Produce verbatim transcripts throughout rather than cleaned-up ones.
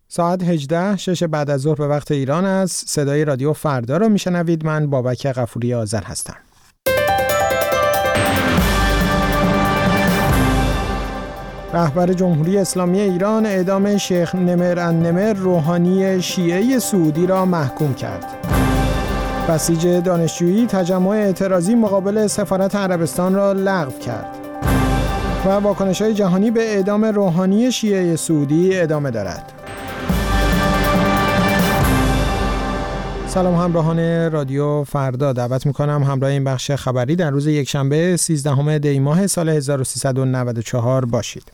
ساعت هجده شش بعد از ظهر به وقت ایران است. صدای رادیو فردا را میشنوید. من بابک غفوری آذر هستم. رهبر جمهوری اسلامی ایران اعدام شیخ نمر النمر روحانی شیعه سعودی را محکوم کرد. بسیج دانشجویی تجمع اعتراضی مقابل سفارت عربستان را لغو کرد. و واکنش‌های جهانی به اعدام روحانی شیعه سعودی ادامه دارد. سلام همراهان رادیو فردا، دعوت میکنم همراه این بخش خبری در روز یکشنبه سیزدهم دی ماه سال هزار و سیصد و نود و چهار باشید.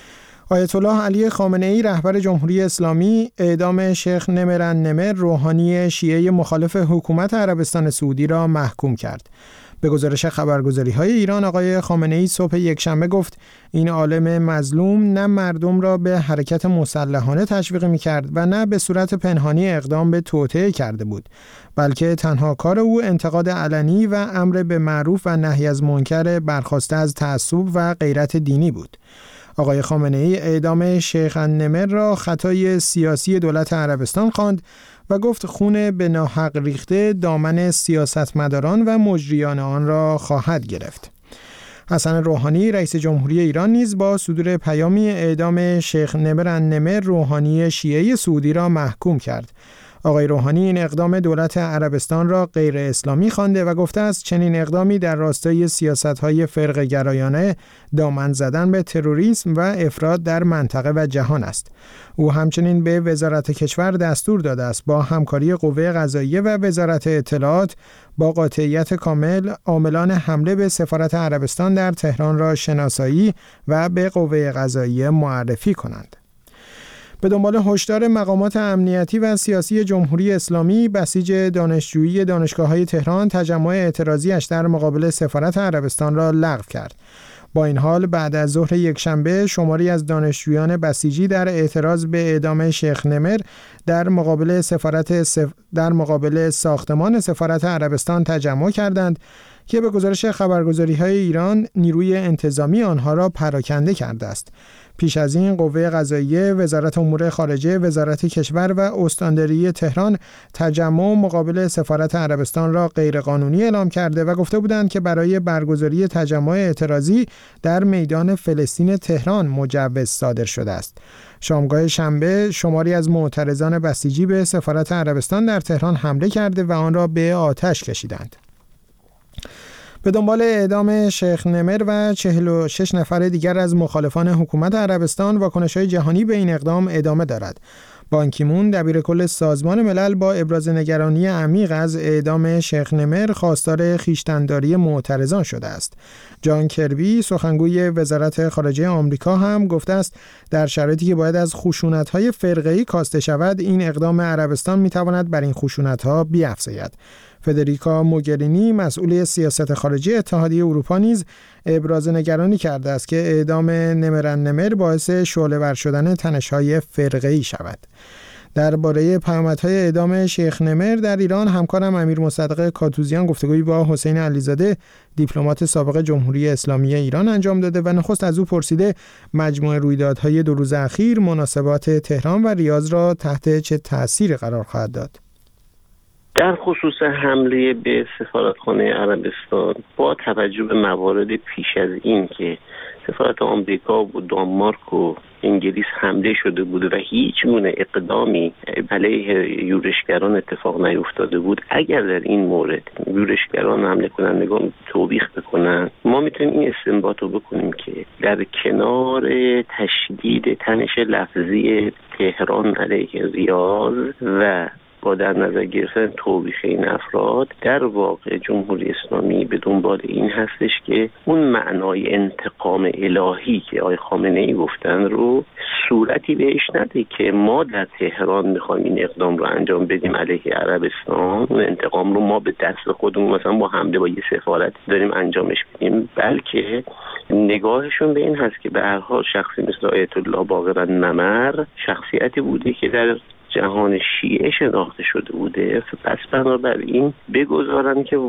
آیت الله علی خامنه‌ای رهبر جمهوری اسلامی اعدام شیخ نمر النمر روحانی شیعه مخالف حکومت عربستان سعودی را محکوم کرد. به گزارش خبرگزاری‌های ایران، آقای خامنه‌ای صبح یکشنبه گفت این عالم مظلوم نه مردم را به حرکت مسلحانه تشویق می‌کرد و نه به صورت پنهانی اقدام به توطئه کرده بود، بلکه تنها کار او انتقاد علنی و امر به معروف و نهی از منکر برخاسته از تعصب و غیرت دینی بود. آقای خامنه‌ای اعدام شیخ النمر را خطای سیاسی دولت عربستان خواند و گفت خون به ناحق ریخته دامن سیاستمداران و مجریان آن را خواهد گرفت. حسن روحانی رئیس جمهوری ایران نیز با صدور پیامی اعدام شیخ نمر النمر روحانی شیعه سعودی را محکوم کرد. آقای روحانی این اقدام دولت عربستان را غیر اسلامی خوانده و گفته است چنین اقدامی در راستای سیاست‌های فرقه گرایانه دامن زدن به تروریسم و افراط در منطقه و جهان است. او همچنین به وزارت کشور دستور داده است با همکاری قوه قضاییه و وزارت اطلاعات با قاطعیت کامل عاملان حمله به سفارت عربستان در تهران را شناسایی و به قوه قضاییه معرفی کنند. به دنبال هشدار مقامات امنیتی و سیاسی جمهوری اسلامی، بسیج دانشجویی دانشگاه‌های تهران تجمع اعتراضی‌اش در مقابل سفارت عربستان را لغو کرد. با این حال بعد از ظهر یکشنبه شماری از دانشجویان بسیجی در اعتراض به اعدام شیخ نمر در مقابل سفارت سف... در مقابل ساختمان سفارت عربستان تجمع کردند که به گزارش خبرگزاری‌های ایران نیروی انتظامی آنها را پراکنده کرده است. پیش از این قوه قضاییه، وزارت امور خارجه، وزارت کشور و استانداری تهران تجمع مقابل سفارت عربستان را غیرقانونی اعلام کرده و گفته بودند که برای برگزاری تجمع اعتراضی در میدان فلسطین تهران مجوز صادر شده است. شامگاه شنبه شماری از معترضان بسیجی به سفارت عربستان در تهران حمله کرده و آن را به آتش کشیدند. به دنبال اعدام شیخ نمر و چهل و شش نفر دیگر از مخالفان حکومت عربستان، واکنش‌های جهانی به این اقدام ادامه دارد. بان کی مون دبیرکل سازمان ملل با ابراز نگرانی عمیق از اعدام شیخ نمر خواستار خویشتن‌داری معترضان شده است. جان کربی سخنگوی وزارت خارجه آمریکا هم گفته است در شرایطی که باید از خشونت‌های فرقه‌ای کاسته شود، این اقدام عربستان می‌تواند بر این خشونت‌ها بیفزاید. فدریکا موگرینی مسئول سیاست خارجی اتحادیه اروپا نیز ابراز نگرانی کرده است که اعدام نمر النمر باعث شعله‌ور شدن تنش‌های فرقه‌ای شود. درباره پیامدهای اعدام شیخ نمر در ایران، همکارم امیر مصدق کاتوزیان گفتگویی با حسین علیزاده دیپلمات سابق جمهوری اسلامی ایران انجام داده و نخست از او پرسیده مجموع رویدادهای دو روز اخیر مناسبات تهران و ریاض را تحت چه تأثیری قرار خواهد داد. در خصوص حمله به سفارتخانه عربستان، با توجه به موارد پیش از این که سفارت آمریکا و دانمارک و انگلیس حمله شده بود و هیچ گونه اقدامی علیه یورشگران اتفاق نیفتاده بود، اگر در این مورد یورشگران حمله کنندگان توبیخ بکنن، ما میتونیم این استنباط رو بکنیم که در کنار تشدید تنش لفظی تهران علیه ریاض و با در نظر گرفتن توبیخ این افراد، در واقع جمهوری اسلامی به دنبال این هستش که اون معنای انتقام الهی که آقای خامنه‌ای گفتن رو صورتی بهش نده که ما در تهران میخوایم این اقدام رو انجام بدیم علیه عربستان، اون انتقام رو ما به دست خودمون مثلا با حمله با یه سفارت داریم انجامش بدیم، بلکه نگاهشون به این هست که به هر حال شخصی مثل آیت الله باقر النمر شخصیتی بوده که در جهان شیعه شناخته شده بوده، پس بنابراین بگذارن که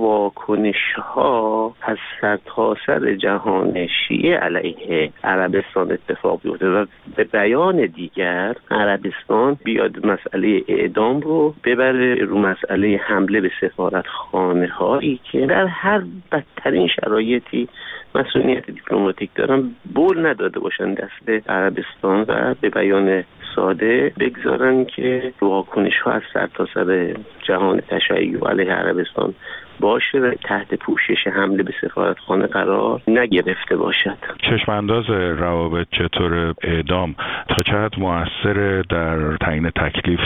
واکنش‌ها از سرتاسر جهان شیعه علیه عربستان اتفاق بیفته و به بیان دیگر عربستان بیاد مسئله اعدام رو ببره رو مسئله حمله به سفارتخانه هایی که در هر بدترین شرایطی مسئولیت دیپلماتیک دارن بول نداده باشن دست عربستان و به بیان ساده بگذارن که واکنش ها از سرتاسر جهان تشیع علیه عربستان باشه و تحت پوشش حمله به سفارتخانه قرار نگرفته باشد. چشمانداز روابط چطور اعدام تا چه حد مؤثر در تعیین تکلیف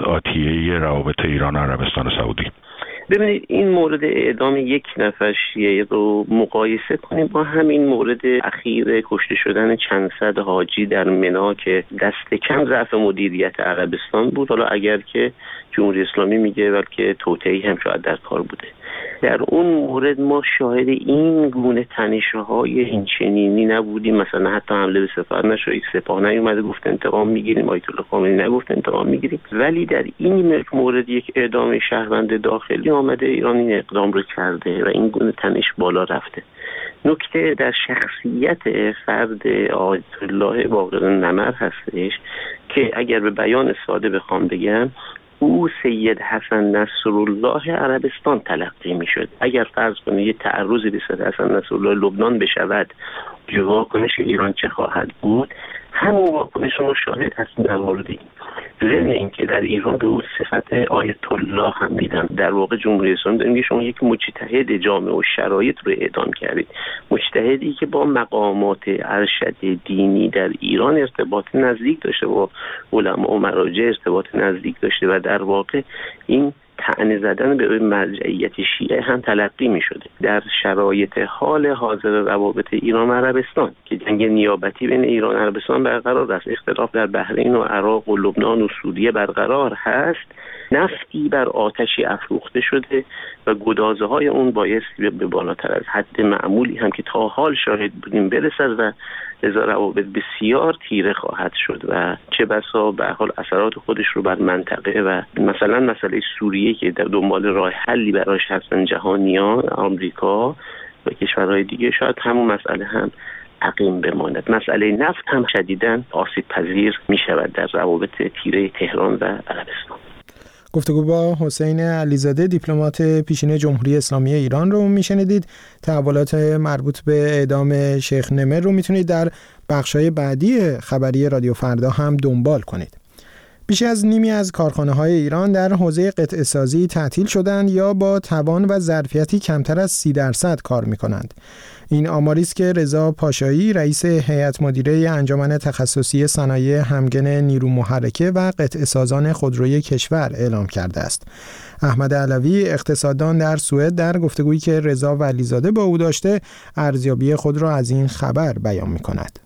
آتیه روابط ایران و عربستان سعودی؟ ببینید این مورد اعدام یک نفر شیعه رو مقایسه کنیم با همین مورد اخیر کشته شدن چند صد حاجی در منا که دست کم ضعف مدیریت عربستان بود، حالا اگر که جمهوری اسلامی میگه بلکه توطئه‌ای هم شاید در کار بوده. در اون مورد ما شاهد این گونه تنش‌های این چنینی نبودیم، مثلا حتی حمله به سفارت نشد، سپاه نیومده گفت انتقام میگیریم، آیت الله خامنه‌ای نگفت انتقام میگیریم، ولی در این مورد یک اعدام شهروند داخلی آمده ایران این اقدام رو کرده و این گونه تنش بالا رفته. نکته در شخصیت فرد آیت الله باقر نمر هستش که اگر به بیان ساده بخوام بگم او سید حسن نصرالله عربستان تلقی می شد. اگر فرض کنید یه تعرضی به سید حسن نصرالله لبنان بشود، واکنش ایران چه خواهد بود؟ همون واکنش رو شاهد هستیم در مورد این. ضمن اینکه در ایران به او صفت آیت الله هم میدن. در واقع جمهوری اسلامی داریم که شما یک مجتهد جامع و شرایط رو اعدام کردید، مجتهدی که با مقامات ارشد دینی در ایران ارتباط نزدیک داشته، با علما و مراجع ارتباط نزدیک داشته و در واقع این طعنه زدن به مرجعیت شیعه هم تلقی می شده. در شرایط حال حاضر روابط ایران و عربستان که جنگ نیابتی بین ایران و عربستان برقرار است، اختلاف در بحرین و عراق و لبنان و سوریه برقرار هست، نفتی بر آتشی افروخته شده و گدازه های اون بایستی به بالاتر از حد معمولی هم که تا حال شاهد بودیم برسد و لذا روابط بسیار تیره خواهد شد و چه بسا به حال اثرات خودش رو بر منطقه و مثلا مسئله سوریه که در دنبال راه حلی براش هستن جهانیان، آمریکا و کشورهای دیگه، شاید همون مسئله هم عقیم بماند. مسئله نفت هم شدیداً آسیب پذیر می شود در روابط تیره تهران و عربستان. گفتگو با حسین علیزاده دیپلمات پیشین جمهوری اسلامی ایران رو میشنیدید. تحولات مربوط به اعدام شیخ نمر رو میتونید در بخش‌های بعدی خبری رادیو فردا هم دنبال کنید. بیش از نیمی از کارخانه‌های ایران در حوزه قطعه سازی تعطیل شدند یا با توان و ظرفیتی کمتر از سی درصد کار می‌کنند. این آماری است که رضا پاشایی رئیس هیئت مدیره انجمن تخصصی صنایع همگن نیرو محرکه و قطعه سازان خودروی کشور اعلام کرده است. احمد علوی اقتصاددان در سوئد در گفتگویی که رضا ولیزاده با او داشته ارزیابی خود را از این خبر بیان می‌کند.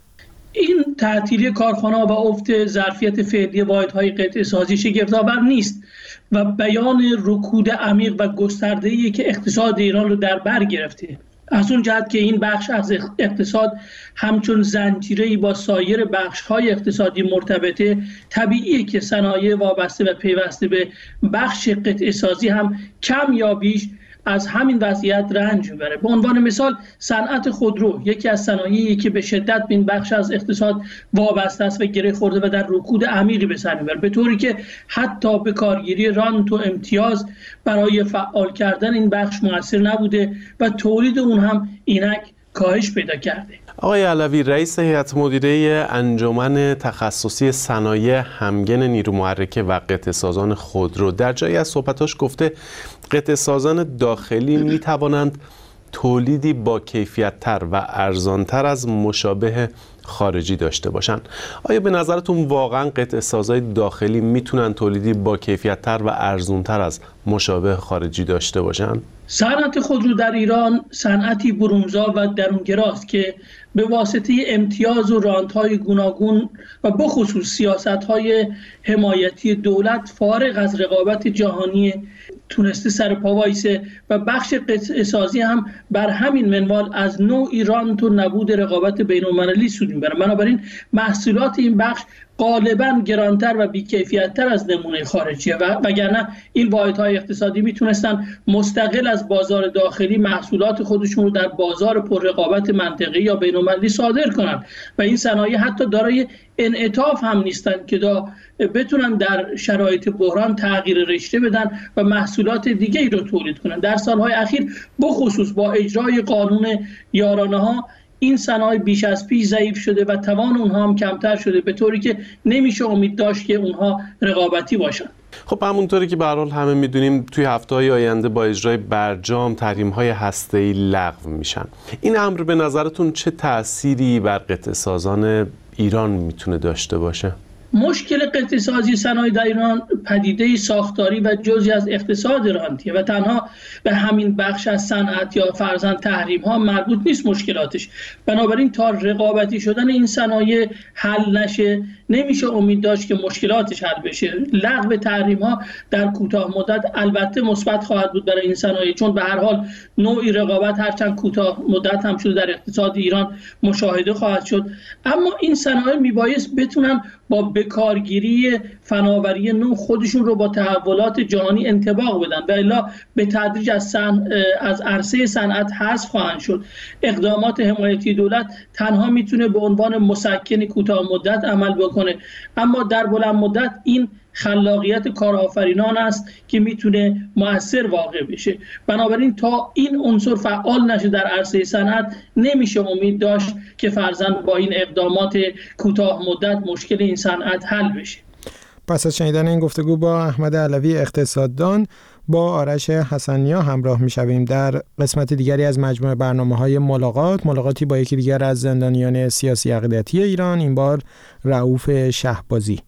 این تعطیلی کارخانه‌ها و افت ظرفیت فعلی واحدهای قطعه سازی شگفت‌آور نیست و بیان رکود عمیق و گسترده‌ای که اقتصاد ایران رو در بر گرفته. از اون جهت که این بخش از اقتصاد همچون زنجیره‌ای با سایر بخش‌های اقتصادی مرتبطه، طبیعیه که صنایع وابسته و پیوسته به بخش قطعه سازی هم کم یا بیش از همین وضعیت رنج میبره. به عنوان مثال صنعت خودرو یکی از صنایعی که به شدت به این بخش از اقتصاد وابسته است و گره خورده و در رکود عمیقی به سر میبره، به طوری که حتی به کارگیری رانت و امتیاز برای فعال کردن این بخش مؤثر نبوده و تولید اون هم اینک کاهش پیدا کرده. آقای علوی رئیس هیئت مدیره انجمن تخصصی صنایع همگن نیرو محرکه و قطعه سازان خودرو در جایی از صحبتاش گفته قطعه سازان داخلی می توانند تولیدی با کیفیت‌تر و ارزان‌تر از مشابه خارجی داشته باشند. آیا به نظرتون واقعا قطعه سازهای داخلی میتونن تولیدی با کیفیت‌تر و ارزان‌تر از مشابه خارجی داشته باشند؟ صنعت خودرو در ایران صنعتی برونزا و درونگراست که به واسطه امتیاز و رانت‌های گوناگون و بخصوص سیاست‌های حمایتی دولت فارغ از رقابت جهانی تونسته سر پا وایسه و بخش قطعه سازی هم بر همین منوال از نوعی رانت و نبود رقابت بین‌المللی سود می‌بره. بنابراین محصولات این بخش غالباً گرانتر و بی‌کیفیت‌تر از نمونه خارجیه و وگرنه این واحدهای اقتصادی میتونستن مستقل از بازار داخلی محصولات خودشون رو در بازار پررقابت منطقه‌ای یا بین‌المللی صادر کنن و این صنایع حتی دارای انعطاف هم نیستن که دا بتونن در شرایط بحران تغییر رشته بدن و محصولات دیگه‌ای رو تولید کنن. در سالهای اخیر بخصوص با اجرای قانون یارانه‌ها این صنایع بیش از پیش ضعیف شده و توان اونها هم کمتر شده، به طوری که نمیشه امید داشت که اونها رقابتی باشن. خب همونطوری که به هر حال همه میدونیم توی هفته‌های آینده با اجرای برجام تحریم‌های هسته‌ای لغو میشن. این امر به نظرتون چه تأثیری بر قطعه سازان ایران میتونه داشته باشه؟ مشکل قطعه سازی صنایع در ایران پدیده ساختاری و جزئی از اقتصاد ایرانیه و تنها به همین بخش از صنعت یا فرضاً تحریم ها مربوط نیست مشکلاتش. بنابراین تا رقابتی شدن این صنایع حل نشه نمیشه امید داشت که مشکلاتش حل بشه. لغو تحریم ها در کوتاه مدت البته مثبت خواهد بود برای این صنایع، چون به هر حال نوعی رقابت هرچند کوتاه مدت هم شده در اقتصاد ایران مشاهده خواهد شد، اما این صنایع میبایست بتونن با بکارگیری فناوری نو خودشون رو با تحولات جهانی انطباق بدن و الا به تدریج از صن... از عرصه صنعت حذف خواهند شد. اقدامات حمایتی دولت تنها میتونه به عنوان مسکن کوتاه مدت عمل بکنه، اما در بلند مدت این خلاقیت کارآفرینان است که میتونه مؤثر واقع بشه. بنابراین تا این عنصر فعال نشه در عرصه صنعت نمیشه امید داشت که فرضاً با این اقدامات کوتاه مدت مشکل این صنعت حل بشه. پس از شنیدن این گفتگو با احمد علوی اقتصاددان با آرش حسنیا همراه میشویم در قسمت دیگری از مجموعه برنامه‌های ملاقات، ملاقاتی با یکی دیگر از زندانیان سیاسی عقیدتی ایران، این بار رؤوف شهبازی.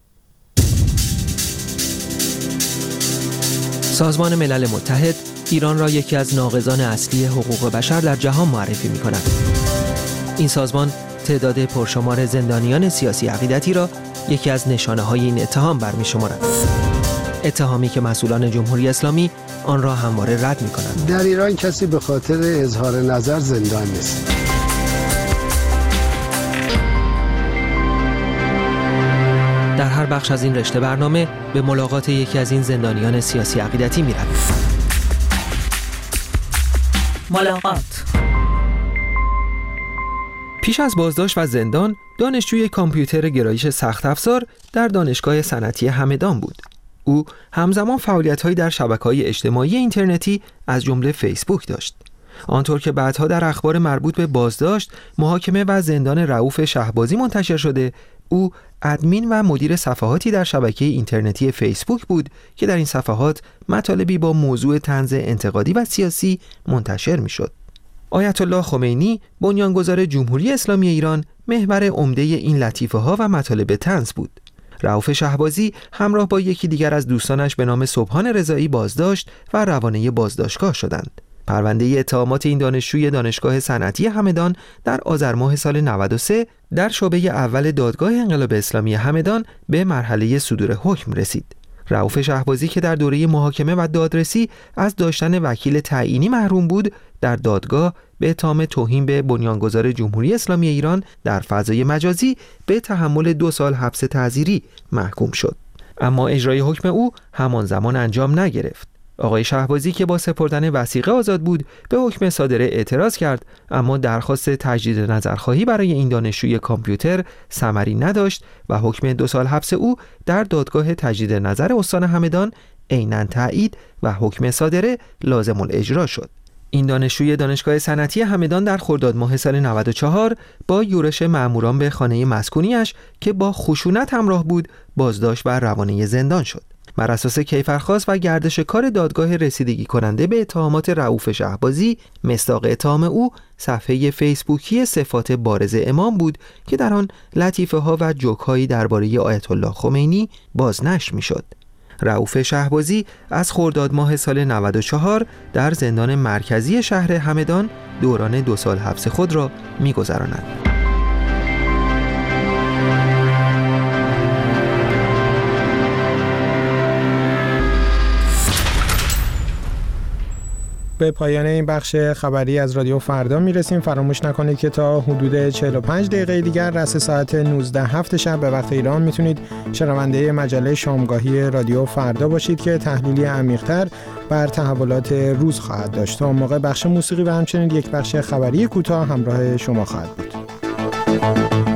سازمان ملل متحد ایران را یکی از ناقضان اصلی حقوق بشر در جهان معرفی می‌کند. این سازمان تعداد پرشمار زندانیان سیاسی عقیدتی را یکی از نشانه‌های این اتهام برمی‌شمارد. اتهامی که مسئولان جمهوری اسلامی آن را همواره رد می‌کنند. در ایران کسی به خاطر اظهار نظر زندان نیست. در هر بخش از این رشته برنامه به ملاقات یکی از این زندانیان سیاسی عقیدتی می‌رویم. ملاقات. پیش از بازداشت و زندان، دانشجوی کامپیوتر گرایش سخت افزار در دانشگاه صنعتی همدان بود. او همزمان فعالیت‌هایی در شبکه‌های اجتماعی اینترنتی از جمله فیسبوک داشت. آنطور که بعدها در اخبار مربوط به بازداشت، محاکمه و زندان رؤوف شهبازی منتشر شده، او ادمین و مدیر صفحاتی در شبکه اینترنتی فیسبوک بود که در این صفحات مطالبی با موضوع طنز انتقادی و سیاسی منتشر می‌شد. آیت الله خمینی، بنیانگذار جمهوری اسلامی ایران، محور عمده این لطیفه‌ها و مطالب طنز بود. رؤوف شهبازی همراه با یکی دیگر از دوستانش به نام سبحان رضایی بازداشت و روانه بازداشتگاه شدند. پرونده اتهامات این دانشجوی دانشگاه صنعتی همدان در آذر ماه سال نود و سه در شعبه اول دادگاه انقلاب اسلامی همدان به مرحله صدور حکم رسید. رؤوف شهبازی که در دوره محاکمه و دادرسی از داشتن وکیل تعیینی محروم بود، در دادگاه به اتهام توهین به بنیانگذار جمهوری اسلامی ایران در فضای مجازی به تحمل دو سال حبس تعزیری محکوم شد. اما اجرای حکم او همان زمان انجام نگرفت. آقای شهبازی که با سپردن وثیقه آزاد بود به حکم صادره اعتراض کرد، اما درخواست تجدید نظرخواهی برای این دانشجوی کامپیوتر ثمری نداشت و حکم دو سال حبس او در دادگاه تجدید نظر استان همدان عیناً تایید و حکم صادره لازم الاجرا شد. این دانشجوی دانشگاه صنعتی همدان در خرداد ماه سال نود و چهار با یورش مأموران به خانه مسکونیش که با خشونت همراه بود بازداشت و روانه زندان شد. بر اساس کیفرخواست و گردش کار دادگاه رسیدگی کننده به اتهامات رؤوف شهبازی، مصداق اتهام او صفحه فیسبوکی صفات بارز امام بود که در آن لطیفه ها و جوک هایی درباره آیت الله خمینی بازنشر میشد. رؤوف شهبازی از خرداد ماه سال نود و چهار در زندان مرکزی شهر همدان دوران دو سال حبس خود را می‌گذراند. به پایان این بخش خبری از رادیو فردا میرسیم. فراموش نکنید که تا حدود چهل و پنج دقیقه دیگر رس ساعت نوزده هفت شب به وقت ایران میتونید شنونده مجله شامگاهی رادیو فردا باشید که تحلیلی عمیق‌تر بر تحولات روز خواهد داشت. تا اون موقع بخش موسیقی و همچنین یک بخش خبری کوتاه همراه شما خواهد بود.